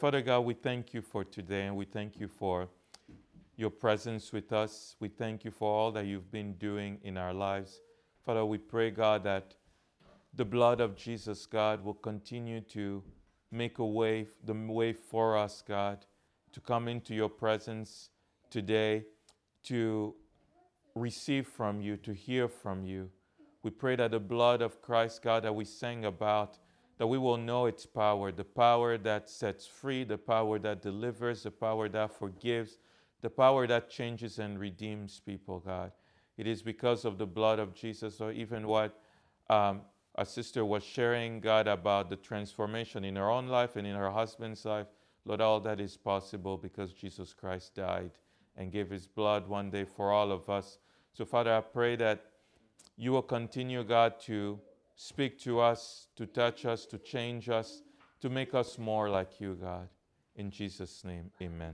Father God, we thank you for today, and we thank you for your presence with us. We thank you for all that you've been doing in our lives. Father, we pray, God, that the blood of Jesus, God, will continue to make the way for us, God, to come into your presence today, to receive from you, to hear from you. We pray that the blood of Christ, God, that we sang about, that we will know its power, the power that sets free, the power that delivers, the power that forgives, the power that changes and redeems people, God. It is because of the blood of Jesus, or even what our sister was sharing, God, about the transformation in her own life and in her husband's life. Lord, all that is possible because Jesus Christ died and gave his blood one day for all of us. So, Father, I pray that you will continue, God, to speak to us, to touch us, to change us, to make us more like you, God. In Jesus' name, amen.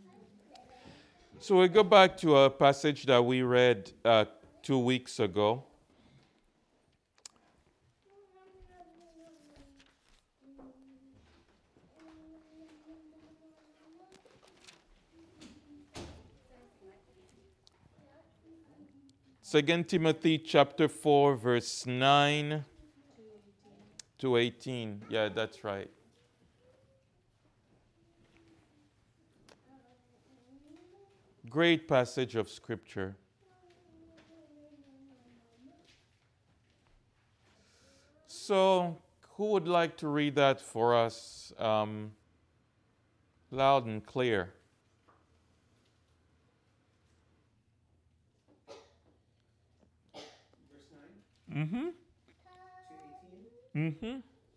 So we go back to a passage that we read 2 weeks ago. Second Timothy chapter 4, verse 9 to 18. Yeah, that's right. Great passage of Scripture. So, who would like to read that for us loud and clear? Verse 9 Mm-hmm. to 18. Mm-hmm.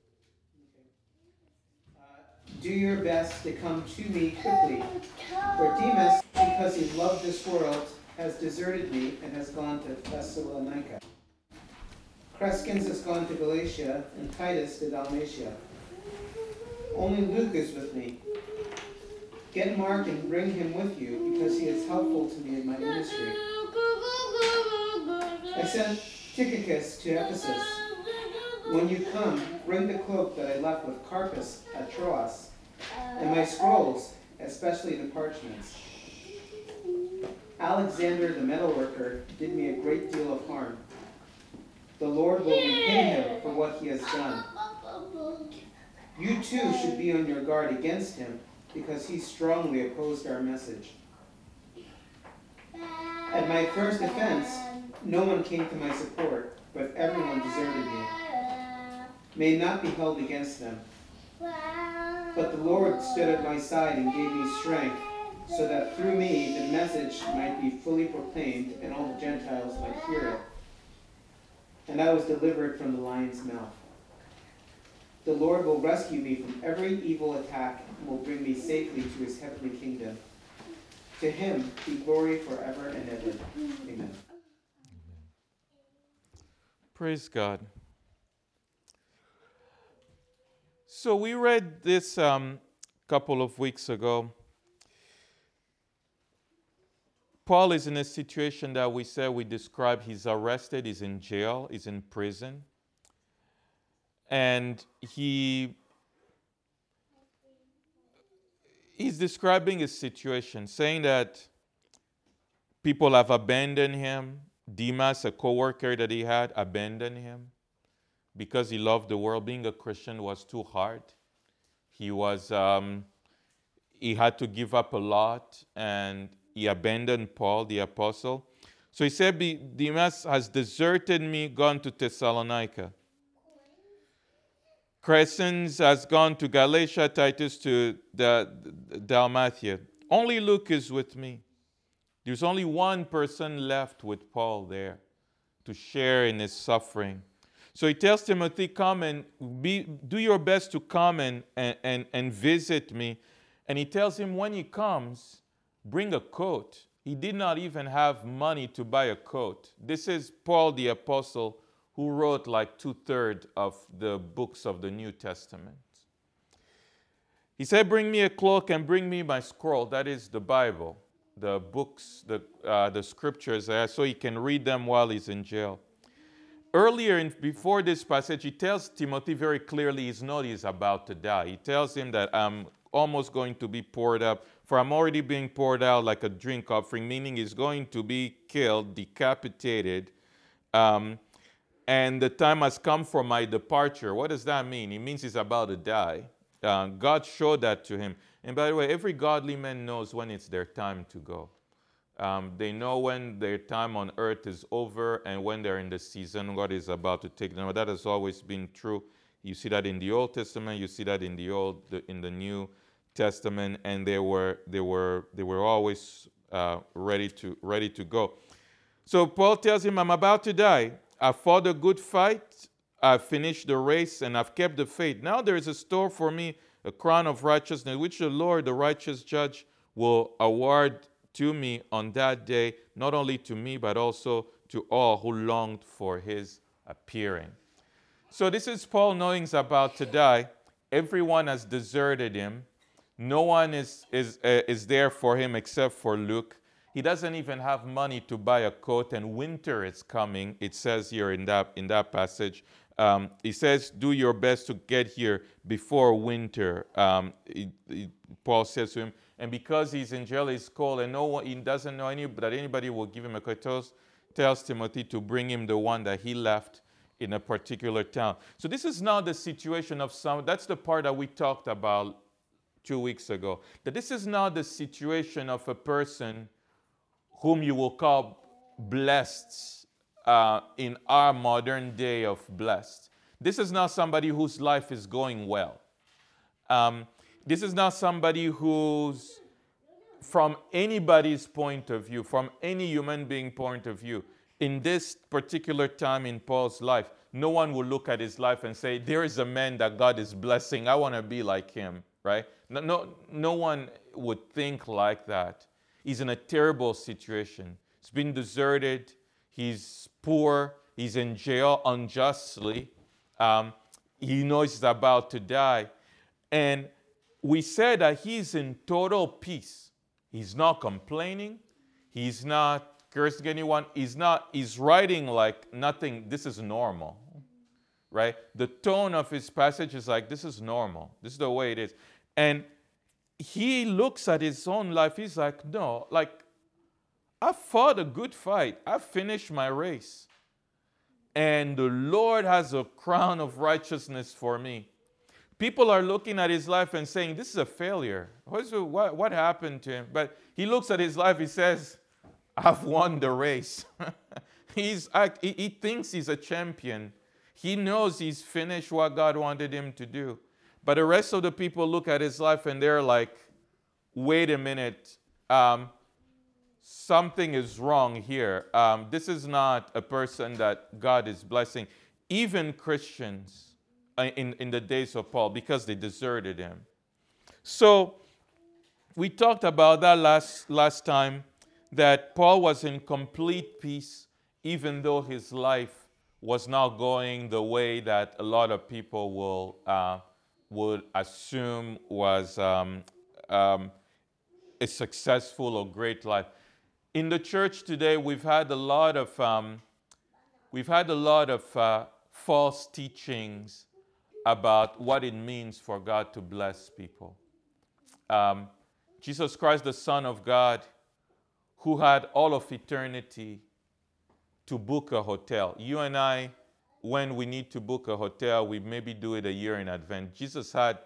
Do your best to come to me quickly. For Demas, because he loved this world, has deserted me and has gone to Thessalonica. Crescens has gone to Galatia, and Titus to Dalmatia. Only Luke is with me. Get Mark and bring him with you, because he is helpful to me in my ministry. I sent Tychicus to Ephesus. When you come, bring the cloak that I left with Carpus at Troas, and my scrolls, especially the parchments. Alexander the metalworker did me a great deal of harm. The Lord will repay him for what he has done. You too should be on your guard against him, because he strongly opposed our message. At my first offense, no one came to my support, but everyone deserted me. May it not be held against them. But the Lord stood at my side and gave me strength, so that through me the message might be fully proclaimed and all the Gentiles might hear it. And I was delivered from the lion's mouth. The Lord will rescue me from every evil attack and will bring me safely to his heavenly kingdom. To him be glory forever and ever. Amen. Praise God. So we read this couple of weeks ago. Paul is in a situation that we described. He's arrested, he's in jail, he's in prison. And he's describing his situation, saying that people have abandoned him. Demas, a co-worker that he had, abandoned him because he loved the world. Being a Christian was too hard. He had to give up a lot, and he abandoned Paul, the apostle. So he said, Demas has deserted me, gone to Thessalonica. Crescens has gone to Galatia, Titus to Dalmatia. Only Luke is with me. There's only one person left with Paul there to share in his suffering. So he tells Timothy, come and do your best to come and visit me. And he tells him when he comes, bring a coat. He did not even have money to buy a coat. This is Paul the Apostle, who wrote like 2/3 of the books of the New Testament. He said, bring me a cloak and bring me my scroll. That is the Bible, the books, the scriptures, so he can read them while he's in jail. Earlier, before this passage, he tells Timothy very clearly his not he's about to die. He tells him that I'm almost going to be poured out. For I'm already being poured out like a drink offering, meaning he's going to be killed, decapitated. And the time has come for my departure. What does that mean? It means he's about to die. God showed that to him. And by the way, every godly man knows when it's their time to go. They know when their time on earth is over and when they're in the season, God is about to take them. That has always been true. You see that in the Old Testament. You see that in the New Testament, and they were always ready to go. So Paul tells him, I'm about to die. I fought a good fight. I've finished the race, and I've kept the faith. Now there is a store for me, a crown of righteousness, which the Lord, the righteous judge, will award to me on that day, not only to me, but also to all who longed for his appearing. So this is Paul knowing he's about to die. Everyone has deserted him. No one is there for him except for Luke. He doesn't even have money to buy a coat, and winter is coming. It says here in that passage. He says, do your best to get here before winter. Paul says to him, and because he's in jail, he's cold, and he doesn't know that anybody will give him a coat, tells Timothy to bring him the one that he left in a particular town. So this is not the situation of that's the part that we talked about 2 weeks ago. That this is not the situation of a person whom you will call blessed in our modern day of blessed. This is not somebody whose life is going well. This is not somebody who's, from anybody's point of view, from any human being point of view, in this particular time in Paul's life, no one will look at his life and say, there is a man that God is blessing. I want to be like him, right? No one would think like that. He's in a terrible situation. He's been deserted. He's poor. He's in jail unjustly. He knows he's about to die. And we said that he's in total peace. He's not complaining. He's not cursing anyone. He's writing like nothing. This is normal, right? The tone of his passage is like, this is normal. This is the way it is. And he looks at his own life. He's like, no, like, I fought a good fight. I finished my race. And the Lord has a crown of righteousness for me. People are looking at his life and saying, this is a failure. What happened to him? But he looks at his life, he says, I've won the race. He thinks he's a champion. He knows he's finished what God wanted him to do. But the rest of the people look at his life and they're like, wait a minute, something is wrong here. This is not a person that God is blessing. Even Christians in the days of Paul, because they deserted him. So we talked about that last time, that Paul was in complete peace, even though his life was not going the way that a lot of people would assume was a successful or great life. In the church today, we've had a lot of false teachings about what it means for God to bless people. Jesus Christ, the Son of God, who had all of eternity to book a hotel. You and I, when we need to book a hotel, we maybe do it a year in advance. Jesus had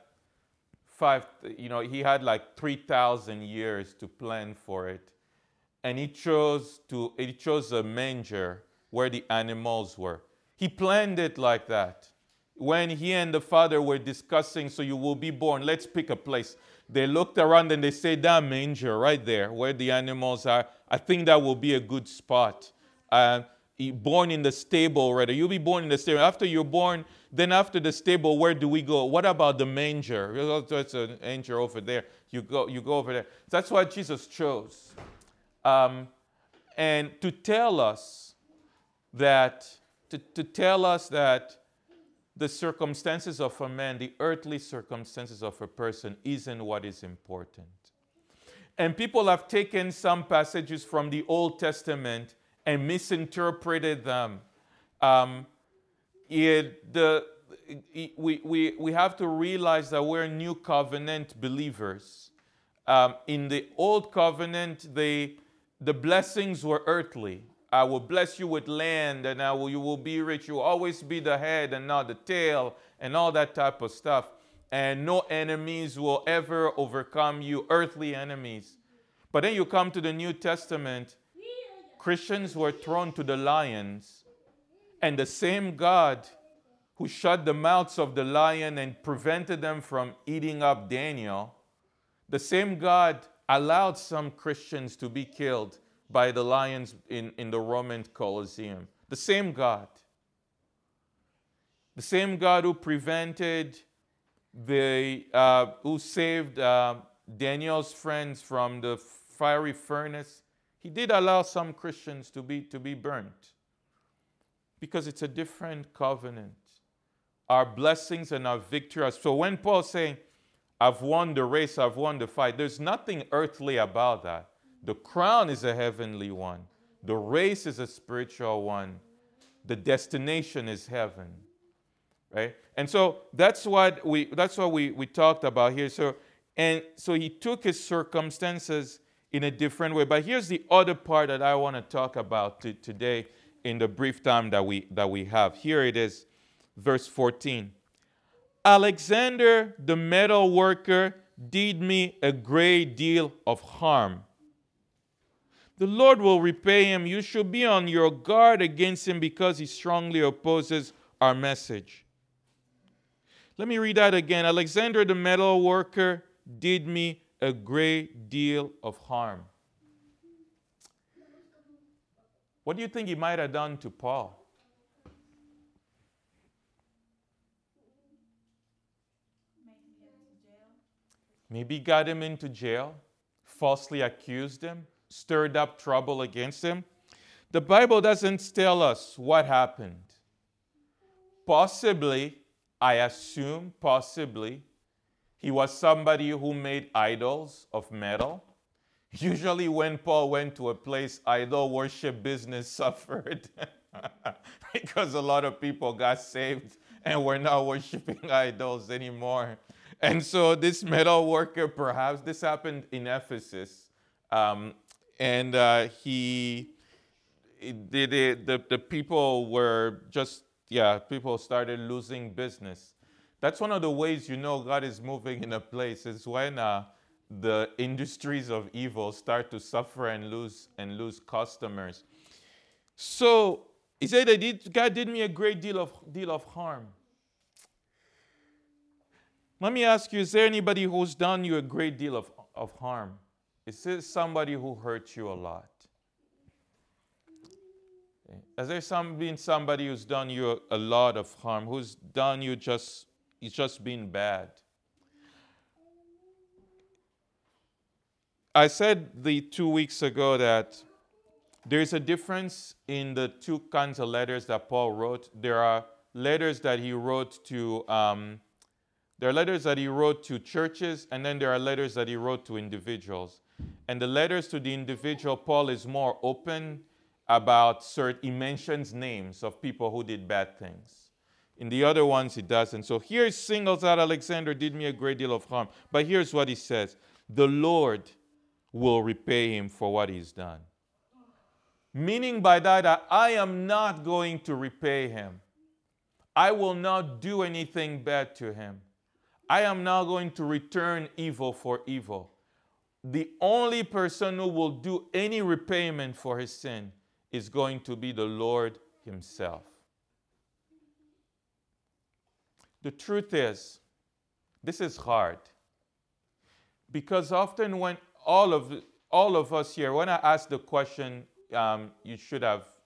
he had like 3,000 years to plan for it. And he chose a manger where the animals were. He planned it like that. When he and the Father were discussing, so you will be born, let's pick a place. They looked around and they said, that manger right there where the animals are, I think that will be a good spot. Born in the stable, rather. You'll be born in the stable. After you're born, then after the stable, where do we go? What about the manger? There's an manger over there. You go over there. That's what Jesus chose. And to tell us that the circumstances of a man, the earthly circumstances of a person, isn't what is important. And people have taken some passages from the Old Testament and misinterpreted them. The we have to realize that we're new covenant believers. In the old covenant, the blessings were earthly. I will bless you with land, and you will be rich. You will always be the head and not the tail, and all that type of stuff. And no enemies will ever overcome you, earthly enemies. But then you come to the New Testament, Christians were thrown to the lions, and the same God who shut the mouths of the lion and prevented them from eating up Daniel, the same God allowed some Christians to be killed by the lions in the Roman Colosseum. The same God. The same God who prevented who saved Daniel's friends from the fiery furnace. He did allow some Christians to be burnt because it's a different covenant. Our blessings and our victory. So when Paul's saying, I've won the race, I've won the fight, there's nothing earthly about that. The crown is a heavenly one. The race is a spiritual one. The destination is heaven. Right? And so that's what we talked about here. So he took his circumstances in a different way. But here's the other part that I want to talk about today in the brief time that we have. Here it is, verse 14. Alexander the metal worker did me a great deal of harm. The Lord will repay him. You should be on your guard against him because he strongly opposes our message. Let me read that again. Alexander the metal worker did me a great deal of harm. What do you think he might have done to Paul? Maybe got him into jail, falsely accused him, stirred up trouble against him. The Bible doesn't tell us what happened. Possibly, I assume, he was somebody who made idols of metal. Usually when Paul went to a place, idol worship business suffered because a lot of people got saved and were not worshiping idols anymore. And so this metal worker, perhaps, this happened in Ephesus, the people were just, people started losing business. That's one of the ways you know God is moving in a place, is when the industries of evil start to suffer and lose customers. So he said that God did me a great deal of harm. Let me ask you, is there anybody who's done you a great deal of harm? Is there somebody who hurt you a lot? Has there been somebody who's done you a lot of harm, who's done you it's just been bad? I said 2 weeks ago that there's a difference in the two kinds of letters that Paul wrote. There are letters that he wrote to churches, and then there are letters that he wrote to individuals. And the letters to the individual, Paul is more open about he mentions names of people who did bad things. In the other ones, he doesn't. So here he singles out Alexander did me a great deal of harm. But here's what he says. The Lord will repay him for what he's done. Meaning by that I am not going to repay him. I will not do anything bad to him. I am not going to return evil for evil. The only person who will do any repayment for his sin is going to be the Lord himself. The truth is, this is hard. Because often when all of us here, when I ask the question, everyone should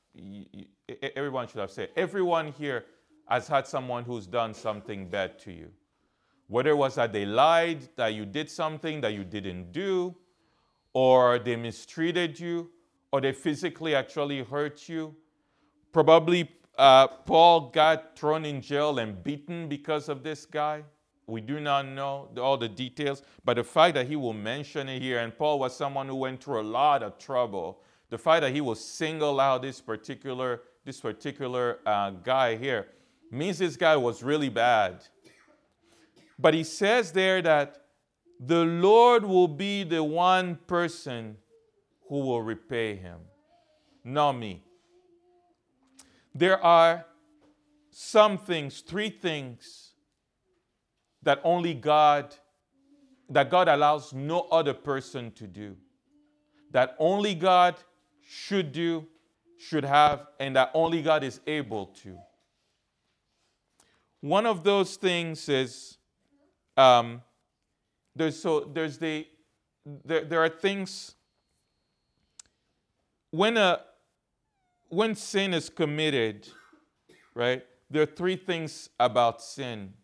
have said, everyone here has had someone who's done something bad to you. Whether it was that they lied, that you did something that you didn't do, or they mistreated you, or they physically actually hurt you. Probably Paul got thrown in jail and beaten because of this guy. We do not know all the details, but the fact that he will mention it here, and Paul was someone who went through a lot of trouble, the fact that he will single out this particular guy here Means this guy was really bad. But he says there that the Lord will be the one person who will repay him, not me. There are some things, 3 things that God allows no other person to do. That only God should do, should have, and that only God is able to. One of those things is there are things when sin is committed, right? There are 3 things about sin.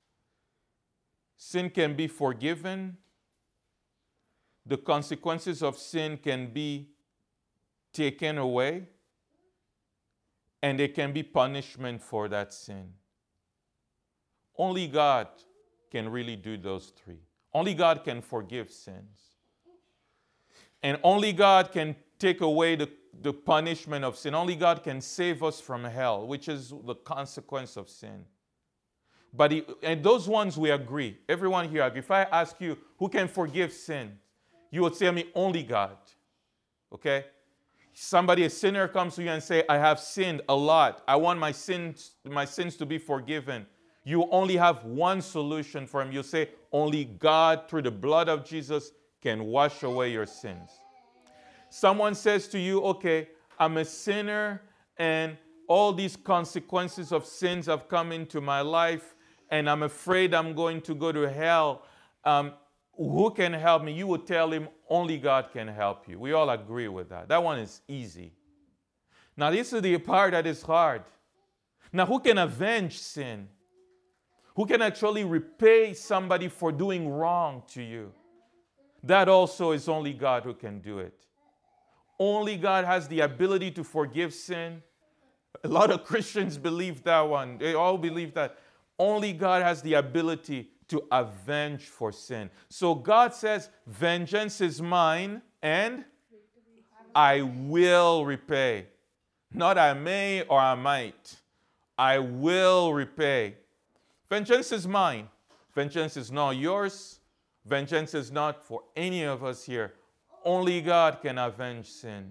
Sin can be forgiven. The consequences of sin can be taken away. And there can be punishment for that sin. Only God can really do those 3. Only God can forgive sins. And only God can take away the punishment of sin. Only God can save us from hell, which is the consequence of sin. And those ones we agree. Everyone here agree. If I ask you, who can forgive sin? You would say me, only God. Okay? A sinner comes to you and say, I have sinned a lot. I want my sins to be forgiven. You only have one solution for him. You say, only God, through the blood of Jesus, can wash away your sins. Someone says to you, okay, I'm a sinner and all these consequences of sins have come into my life and I'm afraid I'm going to go to hell. Who can help me? You would tell him, only God can help you. We all agree with that. That one is easy. Now, this is the part that is hard. Now, who can avenge sin? Who can actually repay somebody for doing wrong to you? That also is only God who can do it. Only God has the ability to forgive sin. A lot of Christians believe that one. They all believe that. Only God has the ability to avenge for sin. So God says, vengeance is mine and I will repay. Not I may or I might. I will repay. Vengeance is mine. Vengeance is not yours. Vengeance is not for any of us here. Only God can avenge sin.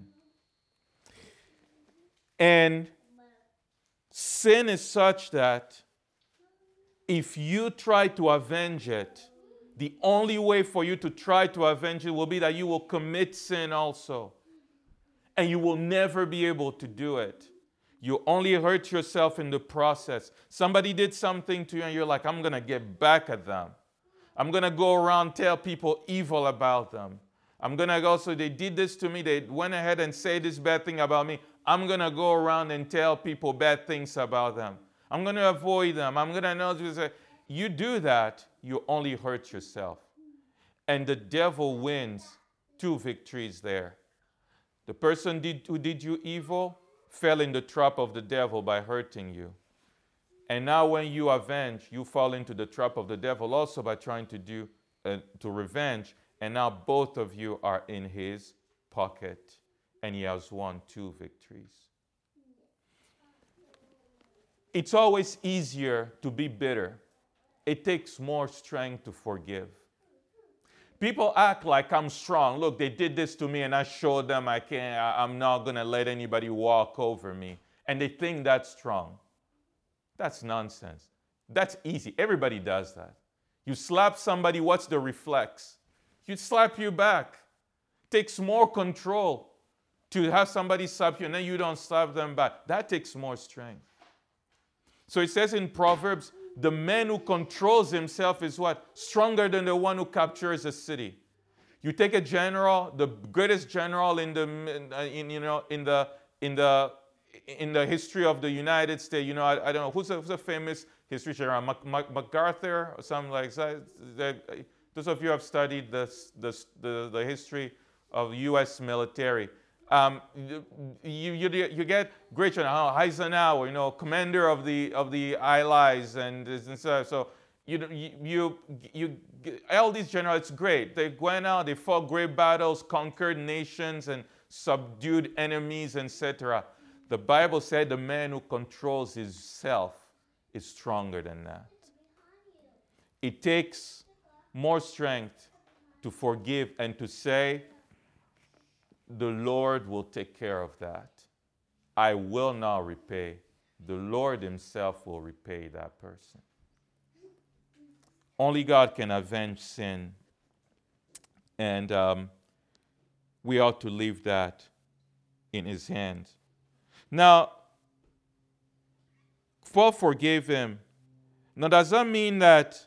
And sin is such that if you try to avenge it, the only way for you to try to avenge it will be that you will commit sin also. And you will never be able to do it. You only hurt yourself in the process. Somebody did something to you and you're like, I'm going to get back at them. I'm going to go around tell people evil about them. They did this to me. They went ahead and said this bad thing about me. I'm going to go around and tell people bad things about them. I'm going to avoid them. I'm going to know. You do that, you only hurt yourself. And the devil wins 2 victories there. The person who did you evil fell in the trap of the devil by hurting you. And now when you avenge, you fall into the trap of the devil also by trying to revenge. And now both of you are in his pocket. And he has won 2 victories. It's always easier to be bitter. It takes more strength to forgive. People act like I'm strong. Look, they did this to me and I showed them I'm not going to let anybody walk over me. And they think that's strong. That's nonsense. That's easy. Everybody does that. You slap somebody, what's the reflex? You slap you back. It takes more control to have somebody slap you and then you don't slap them back. That takes more strength. So it says in Proverbs, the man who controls himself is what? Stronger than the one who captures a city. You take a general, the greatest general in the history of the United States. I don't know who's a famous history general, MacArthur or something like that. Those of you who have studied the history of U.S. military. You get great general Eisenhower, commander of the Allies, and so you all these generals. It's great. They went out, they fought great battles, conquered nations, and subdued enemies, etc. The Bible said the man who controls himself is stronger than that. It takes more strength to forgive and to say, the Lord will take care of that. I will not repay. The Lord himself will repay that person. Only God can avenge sin. And we ought to leave that in his hands. Now, Paul forgave him. Now, does that mean that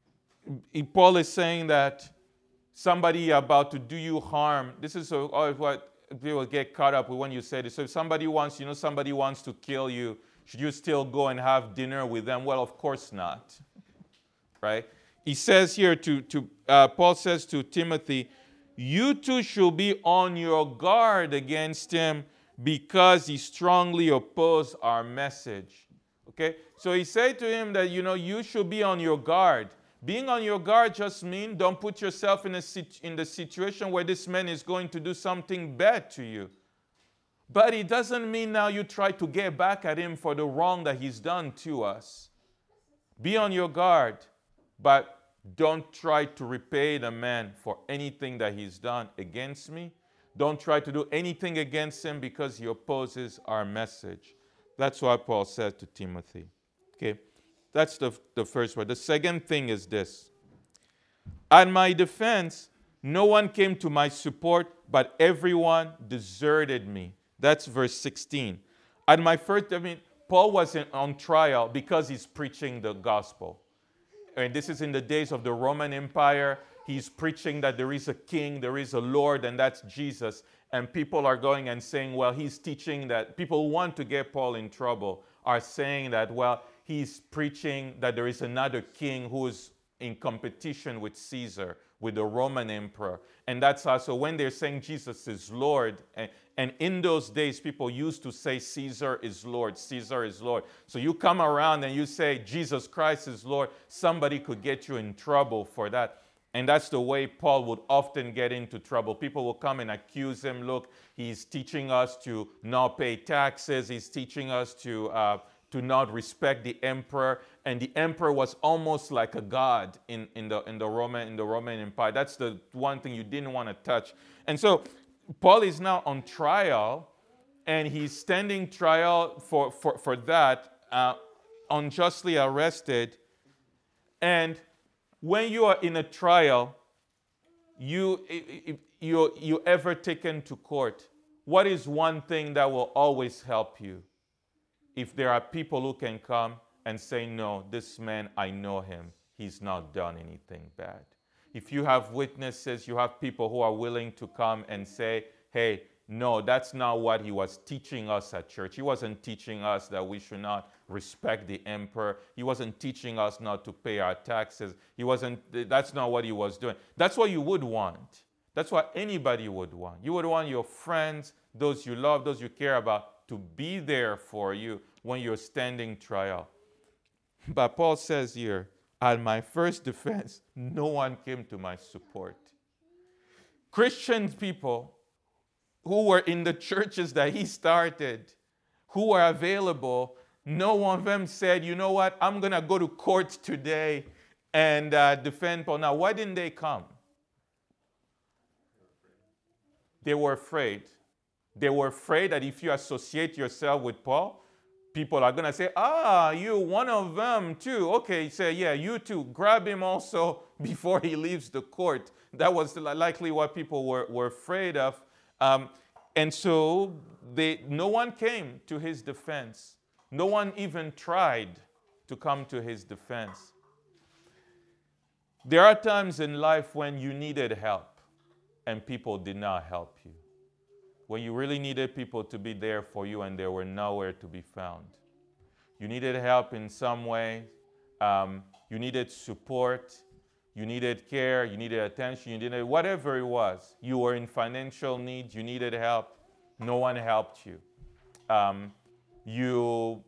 Paul is saying that somebody about to do you harm? This is what people get caught up with when you say this. So if somebody wants to kill you, should you still go and have dinner with them? Well, of course not. Right? He says here Paul says to Timothy, you too should be on your guard against him because he strongly opposed our message. Okay? So he said to him that, you should be on your guard. Being on your guard just means don't put yourself in the situation where this man is going to do something bad to you. But it doesn't mean now you try to get back at him for the wrong that he's done to us. Be on your guard, but don't try to repay the man for anything that he's done against me. Don't try to do anything against him because he opposes our message. That's what Paul said to Timothy. Okay, that's the first word. The second thing is this. At my defense, no one came to my support, but everyone deserted me. That's verse 16. At my first, Paul was on trial because he's preaching the gospel. And this is in the days of the Roman Empire. He's preaching that there is a king, there is a Lord, and that's Jesus. And people are going and saying, well, he's teaching that. People who want to get Paul in trouble are saying that, well, he's preaching that there is another king who is in competition with Caesar, with the Roman emperor. And that's also when they're saying Jesus is Lord. And in those days, people used to say Caesar is Lord, Caesar is Lord. So you come around and you say Jesus Christ is Lord, somebody could get you in trouble for that. And that's the way Paul would often get into trouble. People will come and accuse him. Look, he's teaching us to not pay taxes. He's teaching us to not respect the emperor. And the emperor was almost like a god in the Roman Empire. That's the one thing you didn't want to touch. And so Paul is now on trial, and he's standing trial for that, unjustly arrested. And when you are in a trial, you ever taken to court, what is one thing that will always help you? If there are people who can come and say, no, this man, I know him. He's not done anything bad. If you have witnesses, you have people who are willing to come and say, hey, no, that's not what he was teaching us at church. He wasn't teaching us that we should not respect the emperor. He wasn't teaching us not to pay our taxes. That's not what he was doing. That's what you would want. That's what anybody would want. You would want your friends, those you love, those you care about, to be there for you when you're standing trial. But Paul says here, at my first defense, no one came to my support. Christian people who were in the churches that he started, who were available, no one of them said, you know what, I'm going to go to court today and defend Paul. Now, why didn't they come? They were afraid. They were afraid that if you associate yourself with Paul, people are going to say, you're one of them too. Okay, say, yeah, you too. Grab him also before he leaves the court. That was likely what people were afraid of. And so no one came to his defense. No one even tried to come to his defense. There are times in life when you needed help and people did not help you. When you really needed people to be there for you and they were nowhere to be found. You needed help in some way. You needed support. You needed care. You needed attention. You needed whatever it was. You were in financial need. You needed help. No one helped you. You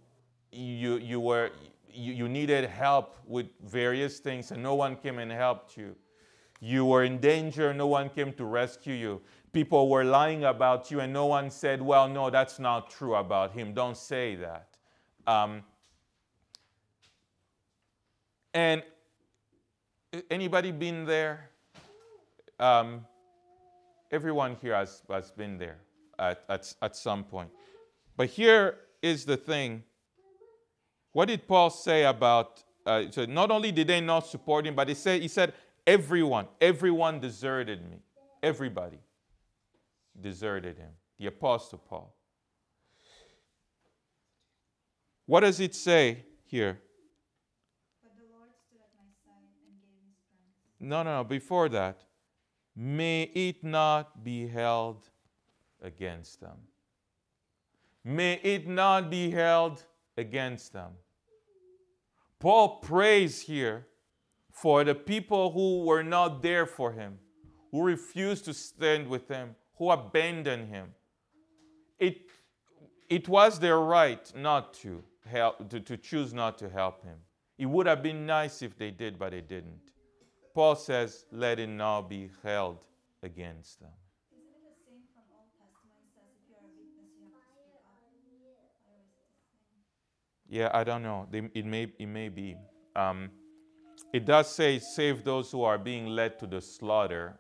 needed help with various things and no one came and helped you. You were in danger. No one came to rescue you. People were lying about you and no one said, well, no, that's not true about him. Don't say that. And anybody been there? Everyone here has been there at some point. But here is the thing. What did Paul say about, so not only did they not support him, but he said, everyone deserted me. Everybody deserted him. The Apostle Paul. What does it say here? But the Lord stood at my side and gave me strength. No, before that. May it not be held against them. May it not be held against them. Paul prays here for the people who were not there for him, who refused to stand with him, who abandoned him. It was their right not to help, to choose not to help him. It would have been nice if they did, but they didn't. Paul says, let it not be held against them. Isn't it the same from Old Testament? Says if you're a witness, you have to speak up. Or is it the same? Yeah, I don't know. It may be. It does say, save those who are being led to the slaughter,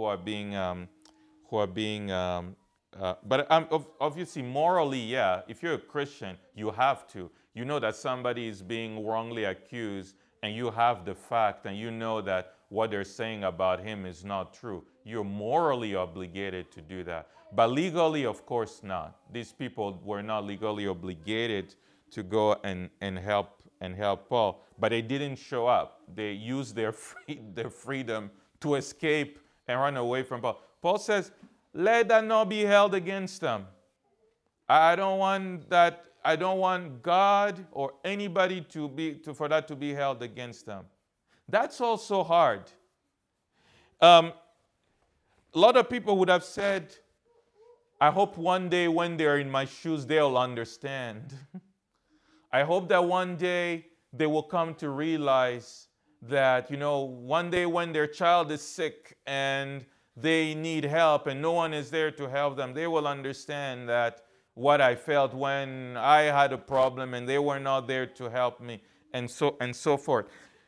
but obviously morally, yeah. If you're a Christian, you have to. You know that somebody is being wrongly accused, and you have the fact, and you know that what they're saying about him is not true. You're morally obligated to do that. But legally, of course not. These people were not legally obligated to go and help Paul. But they didn't show up. They used their freedom to escape and run away from Paul. Paul says, let that not be held against them. I don't want that. I don't want God or anybody for that to be held against them. That's also hard. A lot of people would have said, I hope one day when they're in my shoes, they'll understand. I hope that one day they will come to realize that, one day when their child is sick and they need help and no one is there to help them, they will understand that what I felt when I had a problem and they were not there to help me, and so forth.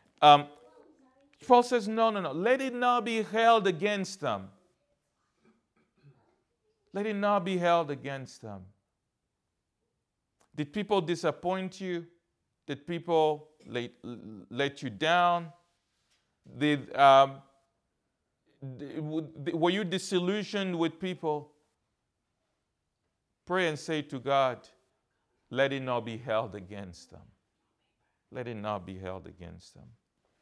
Paul says, no. Let it not be held against them. Let it not be held against them. Did people disappoint you? Did people let you down? Were you disillusioned with people? Pray and say to God, let it not be held against them. Let it not be held against them.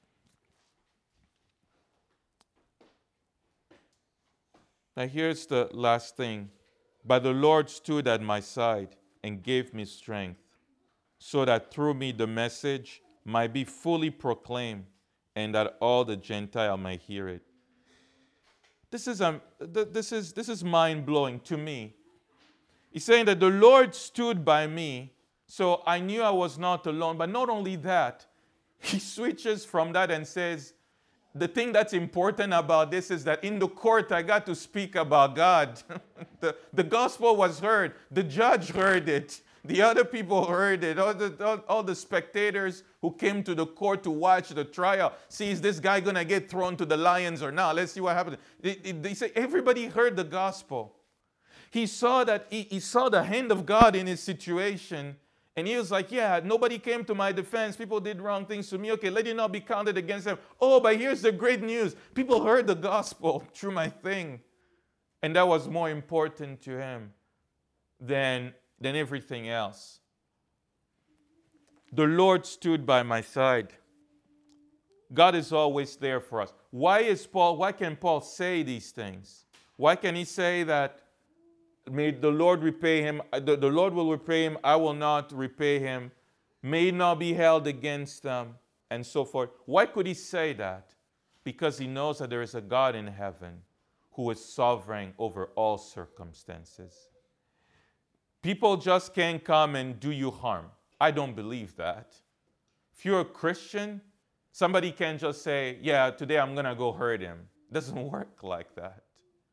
Now here's the last thing. But the Lord stood at my side and gave me strength, so that through me the message might be fully proclaimed, and that all the Gentile might hear it. This is mind-blowing to me. He's saying that the Lord stood by me, so I knew I was not alone. But not only that, he switches from that and says, the thing that's important about this is that in the court I got to speak about God. The gospel was heard. The judge heard it. The other people heard it. All the spectators who came to the court to watch the trial. See, is this guy going to get thrown to the lions or not? Let's see what happens. They say everybody heard the gospel. He saw that he saw the hand of God in his situation. And he was like, yeah, nobody came to my defense. People did wrong things to me. Okay, let it not be counted against them. Oh, but here's the great news. People heard the gospel through my thing. And that was more important to him than everything else. The Lord stood by my side. God is always there for us. Why can Paul say these things? Why can he say that, may the Lord repay him, the Lord will repay him, I will not repay him, may it not be held against them, and so forth? Why could he say that? Because he knows that there is a God in heaven who is sovereign over all circumstances. People just can't come and do you harm. I don't believe that. If you're a Christian, somebody can't just say, yeah, today I'm going to go hurt him. It doesn't work like that.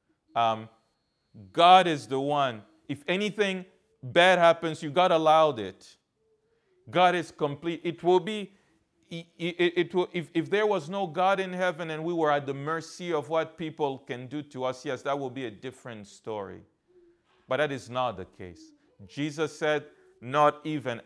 God is the one. If anything bad happens, you God allowed it. God is complete. It will be, if there was no God in heaven and we were at the mercy of what people can do to us, yes, that would be a different story. But that is not the case. Jesus said, not even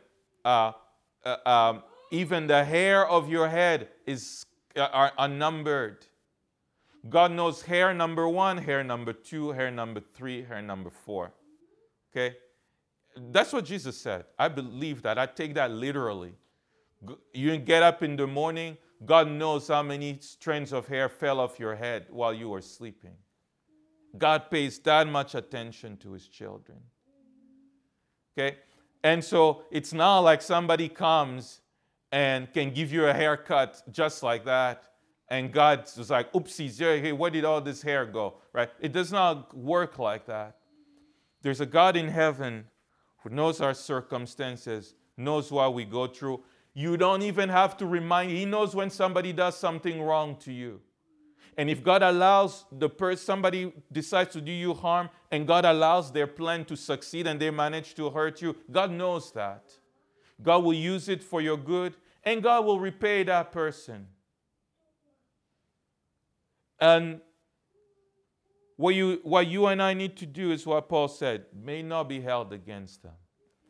even the hair of your head are unnumbered. God knows hair number 1, hair number 2, hair number 3, hair number 4. Okay? That's what Jesus said. I believe that. I take that literally. You get up in the morning, God knows how many strands of hair fell off your head while you were sleeping. God pays that much attention to his children. Okay? And so it's not like somebody comes and can give you a haircut just like that. And God was like, oopsies, hey, where did all this hair go? Right? It does not work like that. There's a God in heaven who knows our circumstances, knows what we go through. You don't even have to remind. He knows when somebody does something wrong to you. And if God allows somebody decides to do you harm, and God allows their plan to succeed and they manage to hurt you, God knows that. God will use it for your good, and God will repay that person. And what you and I need to do is what Paul said, may not be held against them.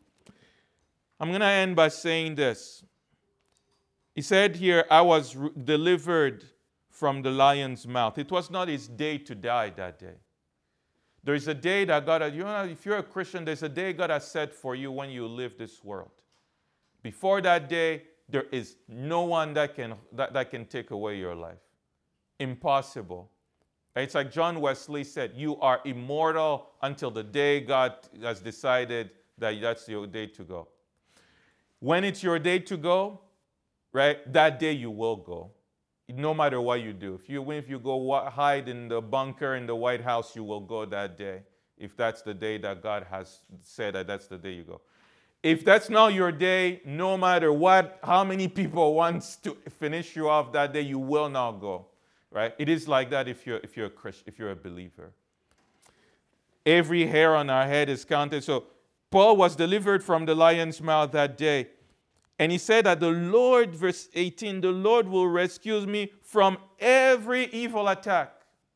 I'm going to end by saying this. He said here, I was delivered from the lion's mouth. It was not his day to die that day. There is a day that God, if you're a Christian, there's a day God has set for you when you live this world. Before that day, there is no one that can take away your life. Impossible. It's like John Wesley said, you are immortal until the day God has decided that that's your day to go. When it's your day to go, right, that day you will go. No matter what you do. If you go hide in the bunker in the White House, you will go that day. If that's the day that God has said that that's the day you go. If that's not your day, no matter how many people want to finish you off that day, you will not go. Right? It is like that if you're a Christian, if you're a believer. Every hair on our head is counted. So Paul was delivered from the lion's mouth that day. And he said that the Lord, verse 18, the Lord will rescue me from every evil attack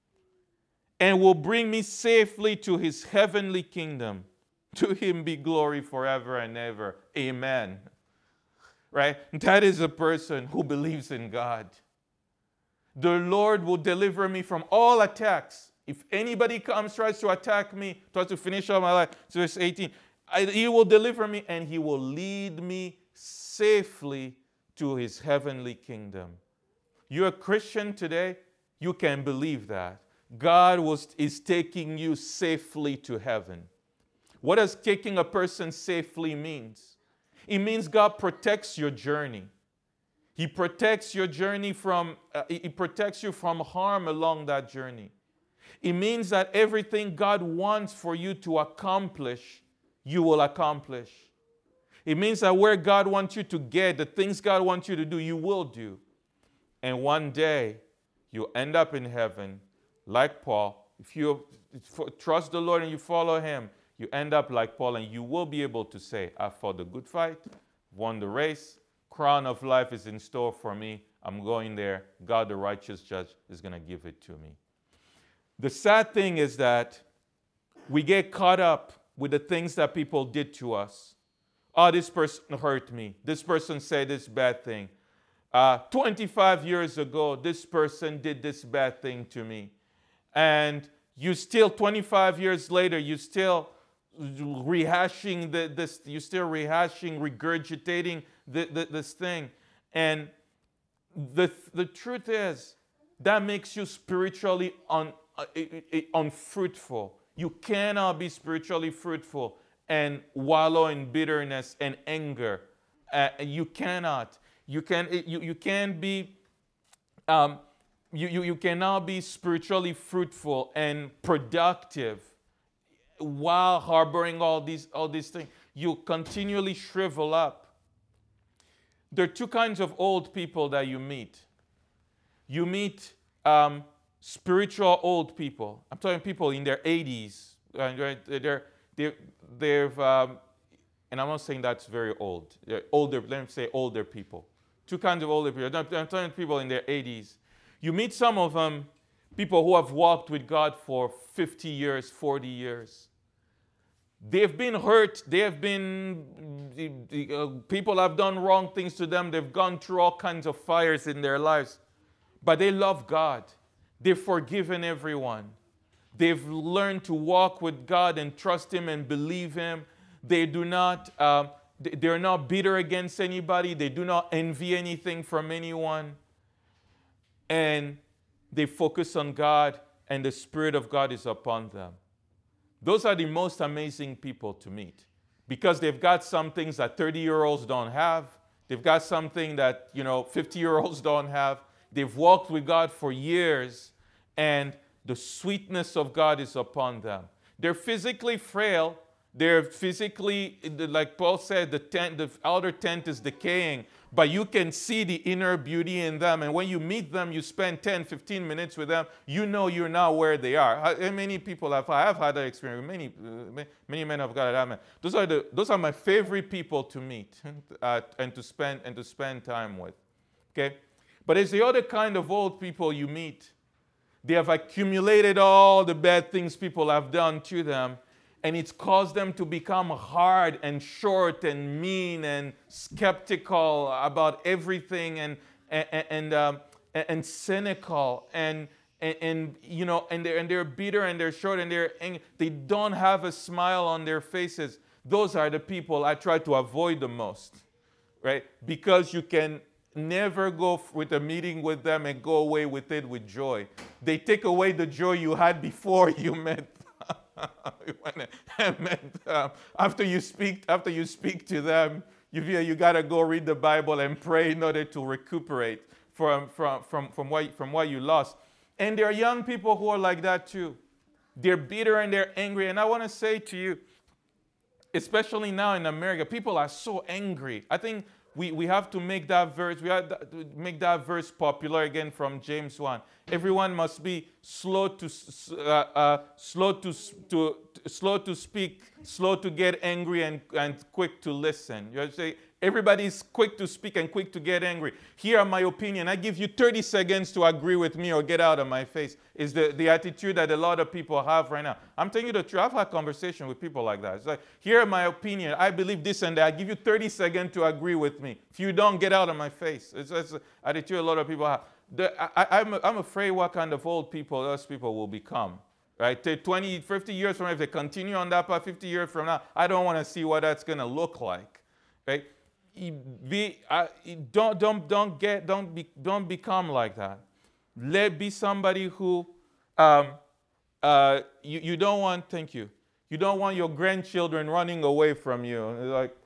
and will bring me safely to his heavenly kingdom. To him be glory forever and ever. Amen. Right? That is a person who believes in God. The Lord will deliver me from all attacks. If anybody tries to attack me, tries to finish off my life, verse 18, he will deliver me and he will lead me safely to his heavenly kingdom. You're a Christian today, you can believe that. God is taking you safely to heaven. What does taking a person safely means? It means God protects your journey. He protects your journey He protects you from harm along that journey. It means that everything God wants for you to accomplish, you will accomplish. It means that where God wants you to get, the things God wants you to do, you will do. And one day, you'll end up in heaven like Paul. If you trust the Lord and you follow him, you end up like Paul and you will be able to say, I fought the good fight, won the race, crown of life is in store for me. I'm going there. God, the righteous judge, is going to give it to me. The sad thing is that we get caught up with the things that people did to us. Oh, this person hurt me. This person said this bad thing. 25 years ago, this person did this bad thing to me. And you still, 25 years later, you still rehashing this, you still rehashing, regurgitating this thing. And the truth is, that makes you spiritually unfruitful. You cannot be spiritually fruitful and wallow in bitterness and anger. You cannot. You can't be. You cannot be spiritually fruitful and productive while harboring all these things. You continually shrivel up. There are two kinds of old people that you meet. You meet spiritual old people. I'm talking people in their 80s. They've and I'm not saying that's very old. They're older. Let me say older people. Two kinds of older people. I'm talking people in their 80s. You meet some of them, people who have walked with God for 50 years, 40 years. They've been hurt. They have been, people have done wrong things to them. They've gone through all kinds of fires in their lives. But they love God. They've forgiven everyone. They've learned to walk with God and trust Him and believe Him. They do not, they're not bitter against anybody. They do not envy anything from anyone. And they focus on God, and the Spirit of God is upon them. Those are the most amazing people to meet because they've got some things that 30-year-olds don't have. They've got something that, 50-year-olds don't have. They've walked with God for years, and the sweetness of God is upon them. They're physically frail. They're physically, like Paul said, the outer tent is decaying, but you can see the inner beauty in them. And when you meet them, you spend 10, 15 minutes with them, you know you're now where they are. Many people I have had that experience. Many men of God have met. Those are my favorite people to meet and to spend time with. Okay? But it's the other kind of old people you meet. They have accumulated all the bad things people have done to them, and it's caused them to become hard and short and mean and skeptical about everything and cynical and they're bitter and they're short and they're angry. They don't have a smile on their faces. Those are the people I try to avoid the most, right? Because you can never go with a meeting with them and go away with it with joy. They take away the joy you had before you met. After you speak to them, you feel you gotta go read the Bible and pray in order to recuperate from what you lost. And there are young people who are like that too. They're bitter and they're angry. And I want to say to you, especially now in America, people are so angry. I think we have to make that verse popular again from James 1. Everyone must be slow to speak, slow to get angry, and quick to listen. You say everybody's quick to speak and quick to get angry. Here are my opinion. I give you 30 seconds to agree with me or get out of my face. Is the attitude that a lot of people have right now. I'm telling you the truth. I've had conversation with people like that. It's like, here are my opinion. I believe this and that. I give you 30 seconds to agree with me. If you don't, get out of my face. It's the attitude a lot of people have. I'm afraid what kind of old people those people will become. Right? 20, 50 years from now, if they continue on that path, 50 years from now, I don't want to see what that's going to look like. Right? Don't become like that. Be somebody who you don't want. Thank you. You don't want your grandchildren running away from you. Like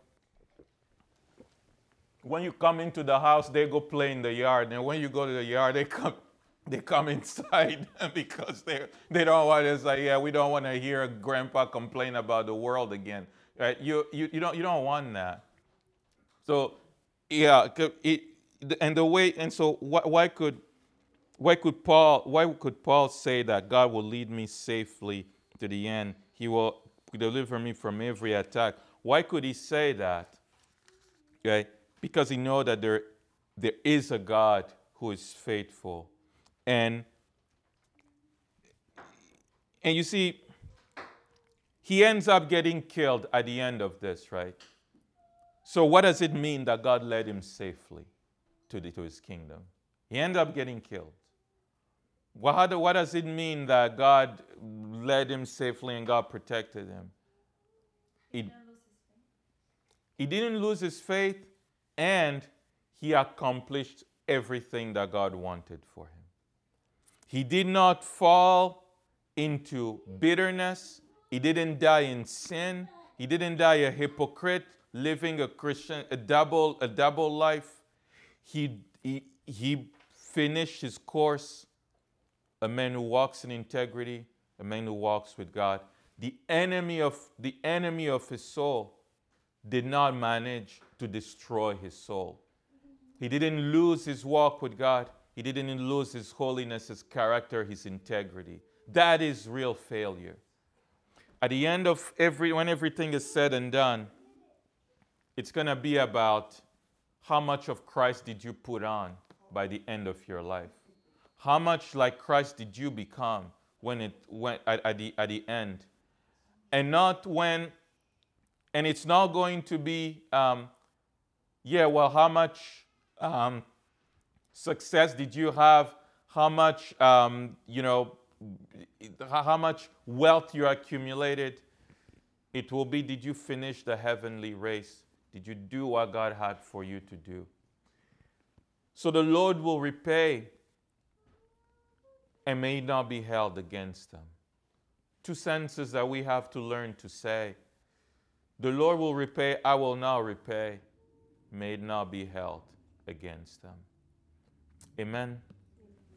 when you come into the house, they go play in the yard, and when you go to the yard, they come inside because they don't want to say, yeah, we don't want to hear grandpa complain about the world again. Right? You don't want that. So yeah, why could Paul say that God will lead me safely to the end? He will deliver me from every attack. Why could he say that? Okay? Because he knows that there is a God who is faithful. And you see, he ends up getting killed at the end of this, right? So what does it mean that God led him safely to his kingdom? He ended up getting killed. What does it mean that God led him safely and God protected him? He didn't lose his faith, and he accomplished everything that God wanted for him. He did not fall into bitterness. He didn't die in sin. He didn't die a hypocrite, living a double life. He finished his course, a man who walks in integrity, a man who walks with God. The enemy of his soul did not manage to destroy his soul. He didn't lose his walk with God. He didn't lose his holiness, his character, his integrity. That is real failure. At the end of when everything is said and done, it's going to be about how much of Christ did you put on by the end of your life? How much like Christ did you become when it went at the end? And not when, and it's not going to be, how much success did you have? How much, how much wealth you accumulated? It will be, did you finish the heavenly race? Did you do what God had for you to do? So the Lord will repay and may not be held against them. Two sentences that we have to learn to say. The Lord will repay, I will not repay, may it not be held against them. Amen.